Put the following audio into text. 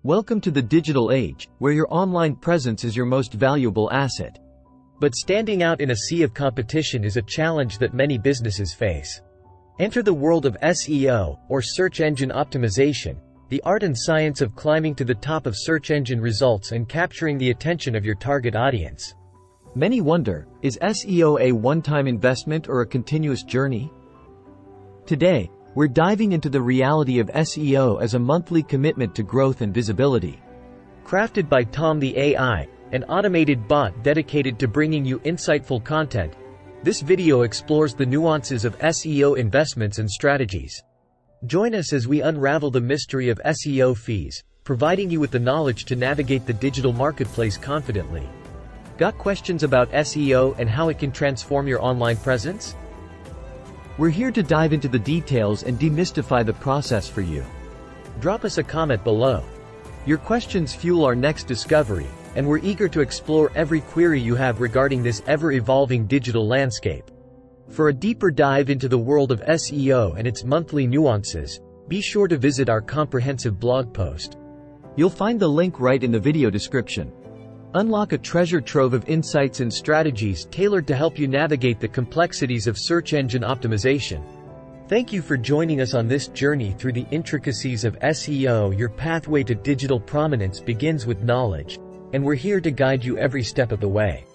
Welcome to the digital age, where your online presence is your most valuable asset. But standing out in a sea of competition is a challenge that many businesses face. Enter the world of SEO, or search engine optimization, the art and science of climbing to the top of search engine results and capturing the attention of your target audience. Many wonder, is SEO a one-time investment or a continuous journey? Today, we're diving into the reality of SEO as a monthly commitment to growth and visibility. Crafted by Tom the AI, an automated bot dedicated to bringing you insightful content, this video explores the nuances of SEO investments and strategies. Join us as we unravel the mystery of SEO fees, providing you with the knowledge to navigate the digital marketplace confidently. Got questions about SEO and how it can transform your online presence? We're here to dive into the details and demystify the process for you. Drop us a comment below. Your questions fuel our next discovery, and we're eager to explore every query you have regarding this ever-evolving digital landscape. For a deeper dive into the world of SEO and its monthly nuances, be sure to visit our comprehensive blog post. You'll find the link right in the video description. Unlock a treasure trove of insights and strategies tailored to help you navigate the complexities of search engine optimization. Thank you for joining us on this journey through the intricacies of SEO. Your pathway to digital prominence begins with knowledge, and we're here to guide you every step of the way.